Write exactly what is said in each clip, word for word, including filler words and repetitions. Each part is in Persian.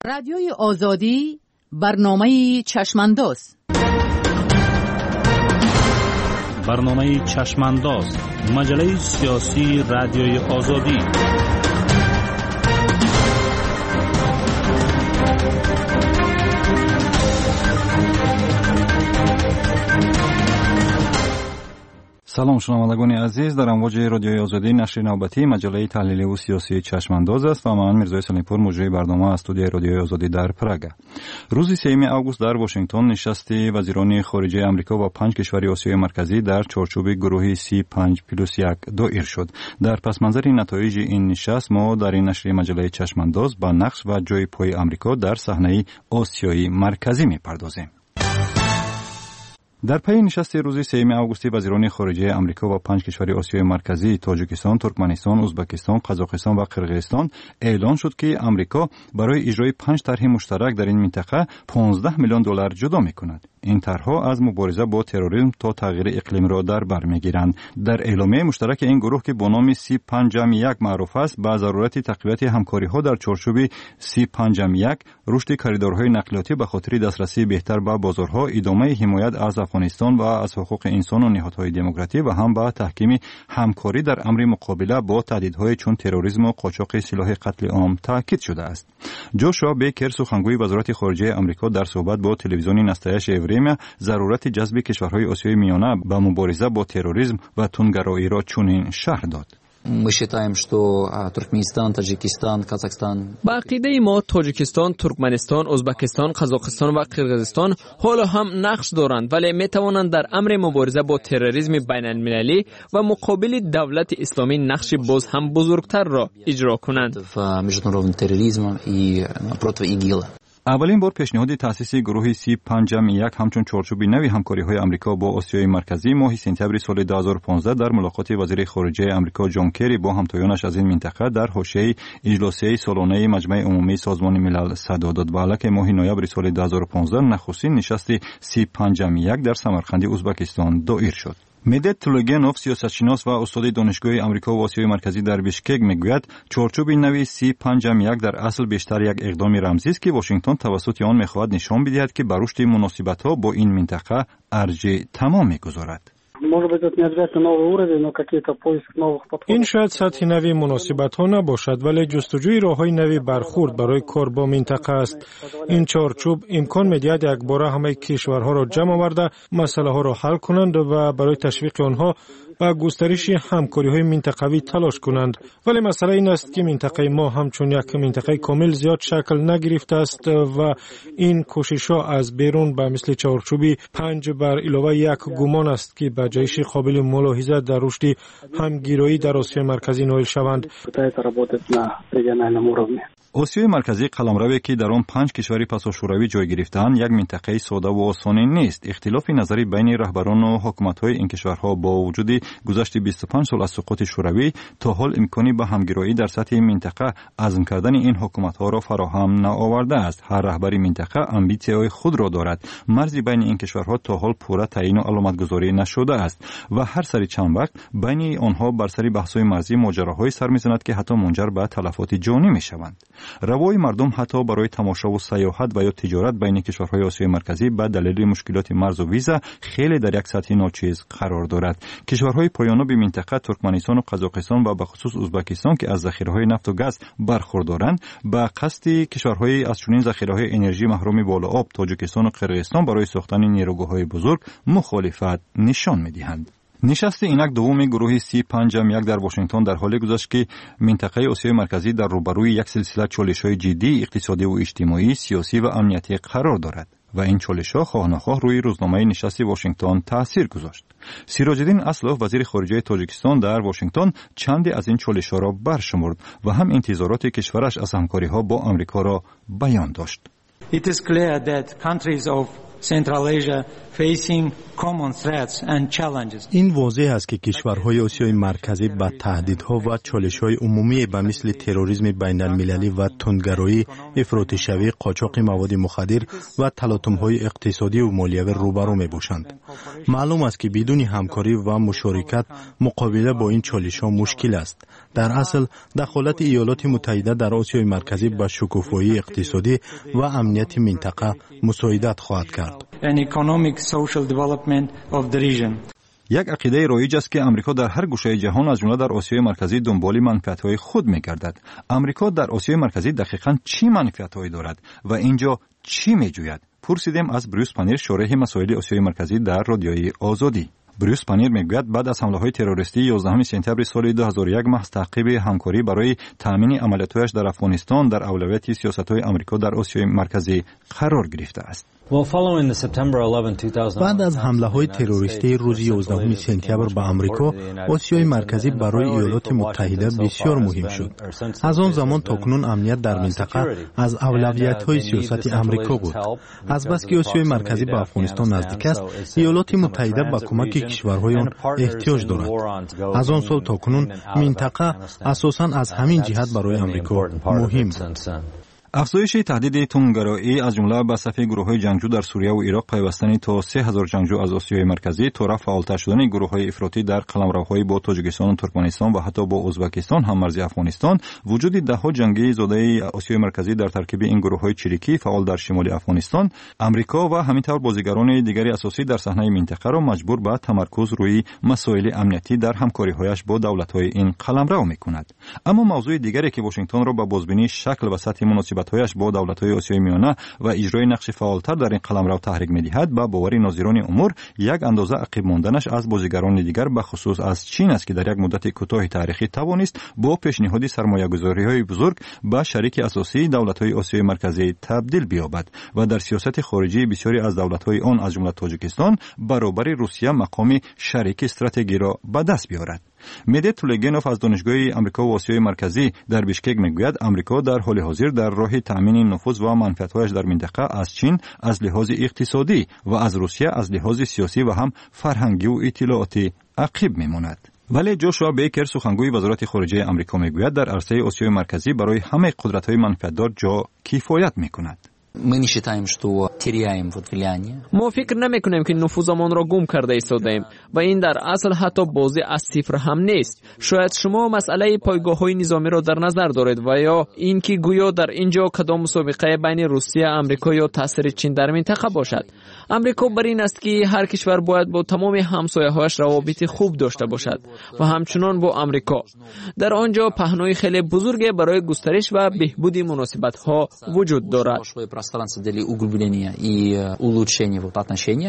رادیوی آزادی برنامه چشمانداز. برنامه چشمانداز، مجله سیاسی رادیوی آزادی. سلام شنوندگان عزیز، در امواج رادیوی آزادی نشر نوبتی مجله تحلیلی و سیاسی چشمانداز است و من میرزا سلیمپور مجری برنامه از استودیوی رادیوی آزادی در پراگ. روز سوم آگوست در واشنگتن نشست وزیران خارجه آمریکا و پنج کشور آسیای مرکزی در چارچوب گروه سی پنج پلاس یک دایر شد. در پس منظر نتایج این نشست ما در این نشر مجله چشمانداز با نقش و جای پای آمریکا در صحنه آسیای مرکزی میپردازیم. در پی نشست روز سوم آگوست وزیران خارجه آمریکا و پنج کشور آسیای مرکزی تاجیکستان، ترکمنستان، ازبکستان، قزاقستان و قرقیزستان اعلان شد که آمریکا برای اجرای پنج طرح مشترک در این منطقه پانزده میلیون دلار جدا میکند. این طرحها از مبارزه با تروریسم تا تغییر اقلیم را در بر میگیرند. در اعلامیه مشترک این گروه که با نام سی پنج یک معروف است، با ضرورت تقویت همکاری ها در چارچوب سی پنج یک، رشد کریدورهای نقلیاتی به خاطر دسترسی بهتر به بازارها، ادامه حمایت از افغانستان و از حقوق انسان و نهادهای دموکراتیک و هم با تحکیم همکاری در امر مقابله با تهدیدهای چون تروریسم و قاچاق سلاح قتل عام تاکید شده است. جوشوا بیکر، سخنگوی وزارت خارجه آمریکا، در صحبت با تلویزیون نستایش اوریما ضرورت جذب کشورهای آسیای میانه به مبارزه با تروریسم و تندگرایی را چنین شرح داد. Мы считаем, что Туркменистан, Таджикистан, Казахстан. با عقیده ما تاجیکستان، ترکمنستان، ازبکستان، قزاقستان و قرقیزستان حالا هم نقش دارند، ولی می توانند در امر مبارزه با تروریسم بین المللی و مقابل دولت اسلامی نقش باز هم بزرگتر را اجرا کنند. В международном терроризме и против ИГИЛ. اولین بار پیشنهاد تأسیس گروه سی پنج یک همچون چارچوب نوی همکاری‌های آمریکا با آسیای مرکزی ماه سپتامبر سال دو هزار و پانزده در ملاقات وزیر خارجه آمریکا جان کری با همتایانش از این منطقه در حاشیه اجلاس سالانه مجمع عمومی سازمان ملل صدا داد. بالک ماه نوامبر سال دو هزار و پانزده نخستین نشست سی پنج یک در سمرقند ازبکستان دایر شد. مدت تولگنوف، سیاستشناس و استاد دانشگاه آمریکا و آسیای مرکزی در بیشکک میگوید چارچوب نوی سی پنج یک در اصل بیشتر یک اقدام رمزی است که واشنگتن توسط آن میخواهد نشان بدهد که بر رشد مناسبت‌ها با این منطقه ارج تمام میگذارد. این شاید سطح نوی مناسبت ها نباشد، ولی جستجوی راه های نوی برخورد برای کار با منطقه است. این چارچوب امکان می‌دهد یک باره همه کشورها را جمع آورده مسئله ها را حل کنند و برای تشویق آنها و گسترش همکاری های منطقوی تلاش کنند. ولی مسئله این است که منطقه ما همچون یک منطقه کامل زیاد شکل نگرفته است و این کوشش ها از بیرون به مثل چارچوبی پنج بر علاوه یک گمان است که به جایش قابل ملاحظه در رشد همگیرایی در آسیای مرکزی نائل شوند. آسیای مرکزی قلمروی که در آن پنج کشور پساشوروی جای گرفته‌اند یک منطقه ساده و آسان نیست. اختلاف نظری بین رهبران و حکومت‌های این کشورها با وجود گذشت بیست و پنج سال از سقوط شوروی تا حال امکانی به همگرایی در سطح منطقه عزم کردن این حکومت‌ها را فراهم نآورده است. هر رهبر منطقه امبیسی‌های خود را دارد. مرزی بین این کشورها تا حال پورا تعیین و علامتگذاری نشده است و هر سری چند وقت بین آنها بر سر بحث‌های مرزی ماجراهایی سر می‌زند که حتی منجر به تلفات جانی می‌شوند. روای مردم حتی برای تماشا و سیاحت و یا تجارت بین کشورهای آسیای مرکزی به دلیل مشکلات مرز و ویزا خیلی در یک سطح ناچیز قرار دارد. کشورهای پایان‌یاب منطقه ترکمنستان و قزاقستان و به خصوص ازبکستان که از ذخیره‌های نفت و گاز برخوردارند، به قصد کشورهای از چنین ذخیره‌های انرژی محروم بالا آب تاجیکستان و قرقیزستان برای ساختن نیروگاه‌های بزرگ مخالفت نشان می‌دهند. نشست اینک دوم گروه سی پنج یک در واشنگتن در حالی گذشت که منطقه آسیای مرکزی در روبروی یک سلسله چالش‌های جدی اقتصادی و اجتماعی، سیاسی و امنیتی قرار دارد و این چالش‌ها خواه نخواه روی روزنامه نشست واشنگتن تأثیر گذاشت. سیراج‌الدین اسلوف، وزیر خارجه تاجیکستان، در واشنگتن چندی از این چالش‌ها را برشمرد و هم انتظارات کشورش از همکاری‌ها با آمریکا را بیان داشت. It is clear that countries of Central Asia این واضح است که کشورهای آسیای مرکزی با تهدیدها و چالش‌های عمومی به مثل تروریسم بین‌المللی و تندگرایی، افراطی شوی، قاچاق مواد مخدر و تلاطم‌های اقتصادی و مالیوی روبرو می‌باشند. معلوم است که بدون همکاری و مشارکت مقابله با این چالش‌ها مشکل است. در اصل دخالت ایالات متحده در آسیای مرکزی به شکوفایی اقتصادی و امنیت منطقه مساعدت خواهد کرد. یک عقیده رایج است که آمریکا در هر گوشه جهان از جمله در آسیای مرکزی دنبال منفعت‌های خود می‌گردد. آمریکا در آسیای مرکزی دقیقاً چه منفعت‌هایی دارد و اینجا چی می‌جوید؟ پرسیدیم از بروس پنیر، شارح مسائل آسیای مرکزی در رادیوی آزادی. بروس پنیر میگوید بعد از حمله های تروریستی یازدهم سپتامبر سال دو هزار و یک محض تعقیب همکاری برای تامین عملیاتش در افغانستان در اولویت سیاست‌های آمریکا در آسیای مرکزی قرار گرفته است. بعد از حمله های تروریستی روز یازدهم سپتامبر به آمریکا، آسیای مرکزی برای ایالات متحده بسیار مهم شد. از آن زمان تا کنون امنیت در منطقه از اولویت های سیاست آمریکا بود. از بس که آسیای مرکزی به افغانستان نزدیک است، ایالات متحده با کمک کشورهای آن احتیاج دارد. از آن سال تا کنون منطقه اساساً از همین جهت برای آمریکا مهم بود. افزایش تهدید تندگرایی از جمله به صف گروه‌های جنگجو در سوریه و عراق، پیوستن تا سه هزار جنگجو از آسیای مرکزی، طرف فعالتر شدن گروه‌های افراطی در قلمروهای با تاجیکستان و ترکمنستان و حتی با ازبکستان هم مرزی افغانستان، وجود ده‌ها جنگی زاده آسیای مرکزی در ترکیب این گروه‌های چریکی فعال در شمال افغانستان، آمریکا و همینطور بازیگران دیگری اساسی در صحنه منطقه را مجبور به تمرکز روی مسائل امنیتی در همکاری‌هایش با دولت‌های این قلمرو می‌کند. اما موضوع دیگری که واشنگتن را به بازبینی شکل و سطح مناسبت هایش با دولت‌های آسیای میانه و اجرای نقش فعالتر در این قلمرو تحریک می‌دهد، با باور ناظران امور یک اندازه عقب ماندنش از بازیگران دیگر به خصوص از چین است که در یک مدت کوتاه تاریخی توانست با پیشنهاد سرمایه‌گذاری‌های بزرگ به شریک اساسی دولت‌های آسیای مرکزی تبدیل بیابد و در سیاست خارجی بسیاری از دولت‌های آن از جمله تاجیکستان برابر روسیه مقام شریک استراتژی را به دست بیاورد. میده تولگینوف از دانشگاه آمریکا و آسیای مرکزی در بیشکک میگوید آمریکا در حال حاضر در راه تامین نفوذ و منفعت‌هایش در منطقه از چین از لحاظ اقتصادی و از روسیه از لحاظ سیاسی و هم فرهنگی و اطلاعاتی عقب میماند. ولی جوشوا بیکر، سخنگوی وزارت خارجه آمریکا، میگوید در عرصه آسیای مرکزی برای همه قدرت‌های منفعت‌دار جا کفایت میکند. Мы не считаем, что теряем вот влияние. ما فکر نمی‌کنیم که نفوذمان را گم کرده ایستادیم و این در اصل حتی بازی از صفر هم نیست. شاید شما مسئله پایگاه‌های نظامی را در نظر دارید و یا اینکه گویا در اینجا کدام مسابقه بین روسیه، آمریکا یا تاثیر چین در منطقه باشد. آمریکا بر این است که هر کشور باید با تمام همسایه‌هایش روابط خوب داشته باشد و همچنان با آمریکا. در آنجا پهنای خیلی بزرگی برای گسترش و بهبود مناسبت‌ها وجود دارد. пространство для углубления и улучшения вот отношений.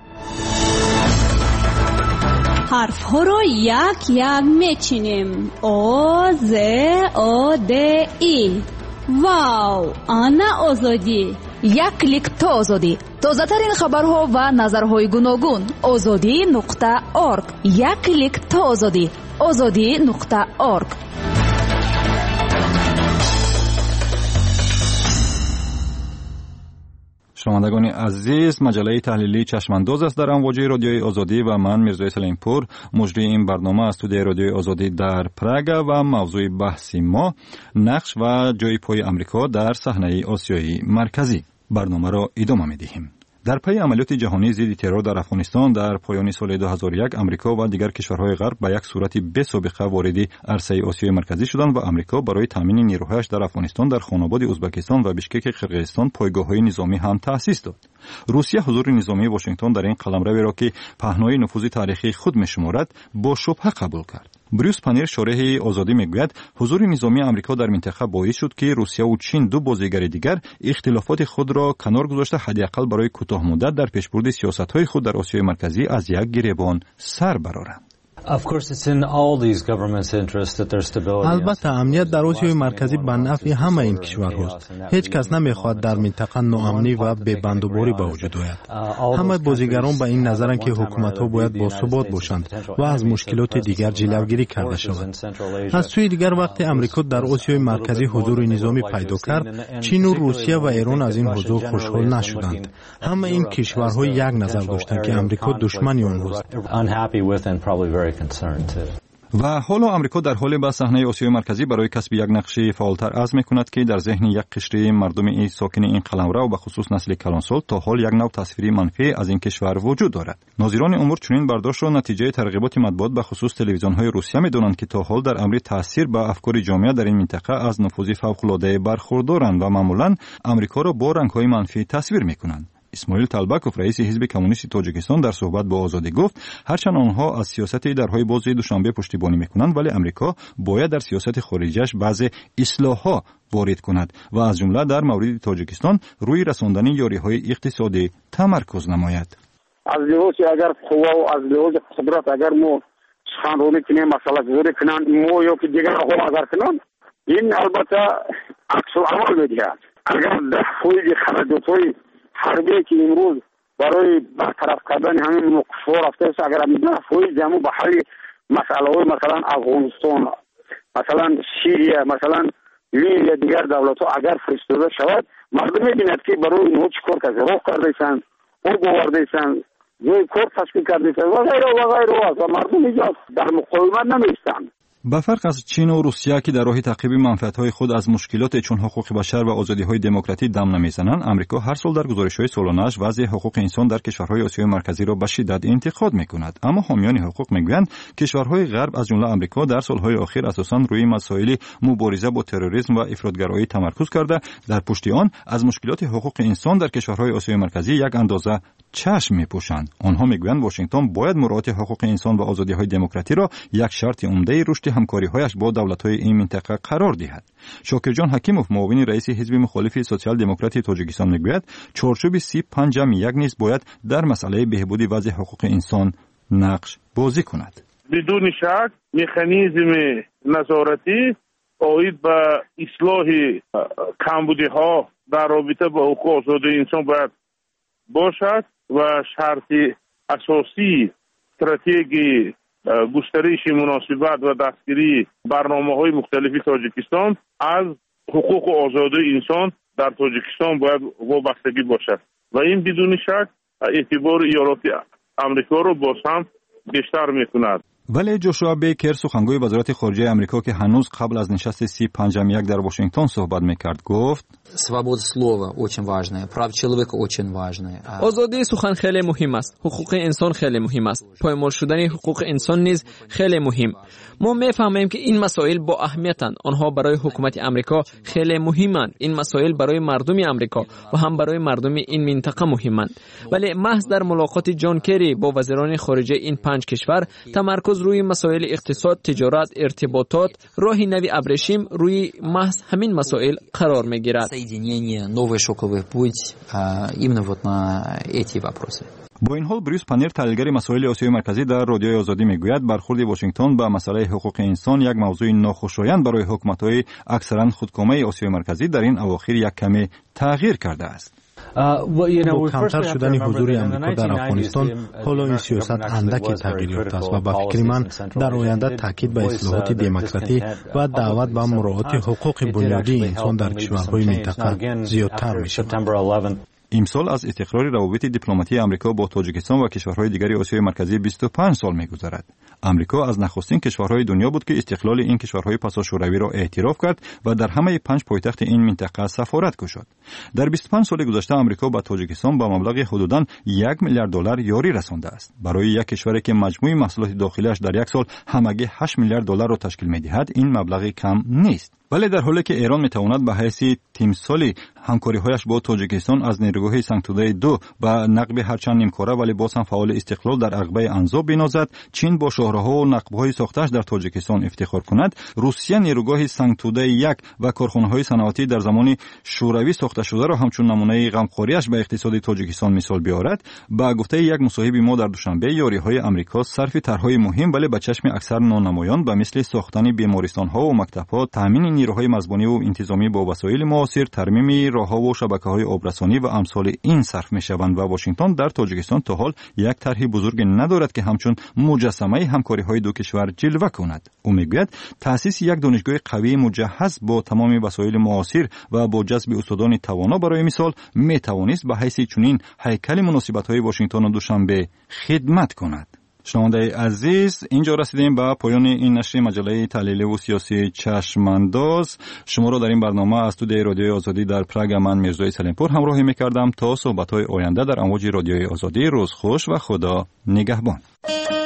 حرف‌ها رو یک یک میچینیم. آ ز آ د ای. واو، آنا آزادی. یک کلیک تا آزادی. تازه ترین خبرها و نظرهای گوناگون. آزادی نقطه اورگ. یک کلیک تا آزادی. آزادی نقطه اورگ. شنوندگان عزیز، مجله تحلیلی چشمانداز است در امواج رادیوی آزادی و من میرزا سلیمپور مجری این برنامه از استودیوی رادیوی آزادی در پراگ و موضوع بحثی ما نقش و جای پای آمریکا در صحنه آسیایی مرکزی. برنامه را ادامه می‌دهیم. در پی عملیات جهانی ضد ترور در افغانستان در پایان سال دو هزار و یک، آمریکا و دیگر کشورهای غرب به یک صورت بی سابقه وارد عرصه آسیای مرکزی شدند و آمریکا برای تامین نیروهایش در افغانستان در خاناباد ازبکستان و بیشکک قرقیزستان پایگاه‌های نظامی هم تأسیس داد. روسیه حضور نظامی واشنگتن در این قلمرو را که پهنای نفوذ تاریخی خود می‌شمارد با شبهه قبول کرد. بروس پنیر، شارح آزادی، میگوید حضور نظامی آمریکا در منطقه باعث شد که روسیه و چین، دو بازیگر دیگر، اختلافات خود را کنار گذاشته حداقل برای کوتاه مدت در پیشبرد سیاست‌های خود در آسیای مرکزی از یک گریبان سر برآورند. البته امنیت در آسیای مرکزی به نفع همه این کشورهاست. هیچ کس نمیخواد در منطقه ناامنی و بی‌بندوباری به وجود آید. همه بازیگران به این نظرند که حکومت‌ها باید باثبات باشند و از مشکلات دیگر جلوگیری کرده شود. از سوی دیگر وقتی امریکا در آسیای مرکزی حضور نظامی پیدا کرد، چین و روسیه و ایران از این حضور خوشحال نشدند. همه این کشورها یک نظر داشتند که امریکا دشمنی آنهاست. و حالا آمریکا در حال به صحنه آسیای مرکزی برای کسب یک نقش فعالتر عزم می‌کند که در ذهن یک قشر مردم این ساکن این قلمرو و به خصوص نسل کلانسال تا حال یک نوع تصویری منفی از این کشور وجود دارد. ناظران امور چنین برداشت را نتیجه ترغیبات مطبوعات به خصوص تلویزیون‌های روسیه می‌دانند که تا حال در امر تاثیر به افکار جامعه در این منطقه از نفوذ فوق‌العاده برخوردارند و معمولاً آمریکا را با رنگ‌های منفی تصویر می‌کنند. اسماعیل طلبکوف رئیس حزب کمونیست تاجیکستان در صحبت با آزادی گفت هرچند آنها از سیاست درهای باز دوشنبه پشتیبانی میکنند ولی امریکا باید در سیاست خارجیش بعض اصلاحات وارد کند و از جمله در مورد تاجیکستان روی رساندن یاریهای اقتصادی تمرکز نماید. از لحاظ اگر قوا و از لحاظ قدرت اگر ما سخنرانی کنیم مسئله گذاری کنند ما یا که دیگر ها اگر کنند این البته عکس العمل میدهد. اگر در فوج خرجات‌های حربی که امروز برای برطرف کردن همین نقصا رفته است اگر میدونه فوج جمع به حل مسئله های مثلا افغانستان مثلا سوریه مثلا لیبیا دیگر دولت ها اگر فرستاده شود مردم میبیند که برای اینها چیکار کرده راه کرده‌اند او گوارده‌اند جای کار تشکیل کرده‌اند و غیره و غیره و مردم اینجا در مقاومت نمیستند. به فرق از چین و روسیه که در راه تعقیب منفعت‌های خود از مشکلات چون حقوق بشر و آزادی‌های دموکراتی دم نمیزنند، آمریکا هر سال در گزارش‌های سالانه‌اش وضع حقوق انسان در کشورهای آسیای مرکزی را به شدت انتقاد می‌کند. اما حامیان حقوق می‌گویند کشورهای غرب از جمله آمریکا در سال‌های اخیر اساساً روی مسائل مبارزه با تروریسم و افراطگرایی تمرکز کرده، در پشت آن از مشکلات حقوق انسان در کشورهای آسیای مرکزی یک اندازه چشم می‌پوشند. آنها می‌گویند واشنگتن باید مراعات حقوق انسان و آزادی‌های دموکراتی را یک شرط عمده رشد همکاری‌هایش با دولت‌های این منطقه قرار دهد. شاکرجان حکیموف معاون رئیس حزب مخالف سوسیال دموکراتی تاجیکستان می‌گوید چارچوب سی پنج یک نیز باید در مسئله بهبود وضع حقوق انسان نقش بازی کند. بدون شک مکانیزم نظارتی آید به اصلاح کمبودی‌ها در رابطه با حقوق آزادی انسان باید باشد و شرط اساسی استراتژی گسترش مناسبت و دستگیری برنامه‌های مختلفی تاجیکستان از حقوق و آزادی انسان در تاجیکستان باید وابستگی باشد و این بدون شک اعتبار ایالات آمریکا رو باز هم بیشتر می‌کند. ولی جوشوا بیکر سخنگوی وزارت خارجه آمریکا که هنوز قبل از نشست سی پنج یک در واشنگتن صحبت می‌کرد گفت свобода слова очень важная, права человека очень важная. آزادی سخن خیلی مهم است. حقوق انسان خیلی مهم است. پایمال شدن حقوق انسان نیز خیلی مهم. ما می‌فهمیم که این مسائل با اهمیتند. آنها برای حکومت آمریکا خیلی مهمند. این مسائل برای مردم آمریکا و هم برای مردم این منطقه مهمند. ولی محض در ملاقات جان کری با وزیران خارجه این پنج کشور تمرکز روی مسائل اقتصاد، تجارت، ارتباطات، راه نوی ابریشم روی محض همین مسائل قرار می‌گیرد. Соединение, новый шоковый путь именно вот на эти вопросы. با این حال بریوس پانیر تحلیلگر مسائل آسیای مرکزی در رادیوی آزادی میگوید برخورد واشنگتن به مسئله حقوق انسان یک موضوع ناخوشایند برای حکومت‌های اکثرا خودکامه آسیای مرکزی در این اواخر یک کمی تغییر کرده است. با کمتر شدن حضور امریکا در افغانستان حالا این سیاست اندکی تغییر یافته است و به فکر من در آینده تاکید به اصلاحات دموکراتی و دعوت به مراعات حقوق بنیادی انسان در کشورهای منطقه زیادتر می‌شود. امسال از استقرار روابط دیپلماتی آمریکا با تاجیکستان و کشورهای دیگر آسیای مرکزی بیست و پنج سال می‌گذرد. آمریکا از نخستین کشورهای دنیا بود که استقلال این کشورهای پساشوروی را اعتراف کرد و در همه پنج پایتخت این منطقه سفارت گشاد. در بیست و پنج سال گذشته آمریکا با تاجیکستان با مبلغ حدوداً یک میلیارد دلار یاری رسانده است. برای یک کشوری که مجموع محصولات داخلیش در یک سال همگی هشت میلیارد دلار را تشکیل می‌دهد، این مبلغ کم نیست. ولی در حالی که ایران میتواند به حیث تیمسالی همکاری‌هایش با تاجیکستان از نیروگاه سنگتوده دو و نقب هرچند نیمکاره ولی باز هم فعال استقلال در عقبه انزا بنازد، چین با شاهراها و نقب‌های ساختش در تاجیکستان افتخار کند، روسیه نیروگاه سنگتوده یک و کارخانه‌های صنعتی در زمان شوروی ساخته شده را همچون نمونه غمخوریش به اقتصاد تاجیکستان مثال بیاورد، با گفته یک مصاحب ما در دوشنبه یاری‌های آمریکا صرف طرح‌های مهم ولی به چشم اکثر نانمایان به مثل ساختن بیمارستان‌ها و مکتب‌ها، تامین نیروهای مزبانی و انتظامی با وسایل معاصر، ترمیم راه‌ها و شبکه‌های آبرسانی و امثال این صرف می‌شوند و واشنگتن در تاجیکستان تا حال یک طرح بزرگ ندارد که همچون مجسمه همکاری‌های دو کشور جلوه کند. او میگوید تأسیس یک دانشگاه قوی مجهز با تمام وسایل معاصر و با جذب استادان توانا برای مثال می‌توانست به حیث چنین هیکل مناسبت‌های واشنگتن و دوشنبه خدمت کند. شنونده عزیز، اینجا رسیدیم به پایان این نشر مجله تحلیلی و سیاسی چشمانداز. شما را در این برنامه از استودیوی رادیوی آزادی در پراگ من میرزای سلیمپور همراهی می‌کردم. تا صحبت‌های آینده در امواج رادیوی آزادی، روز خوش و خدا نگهبان.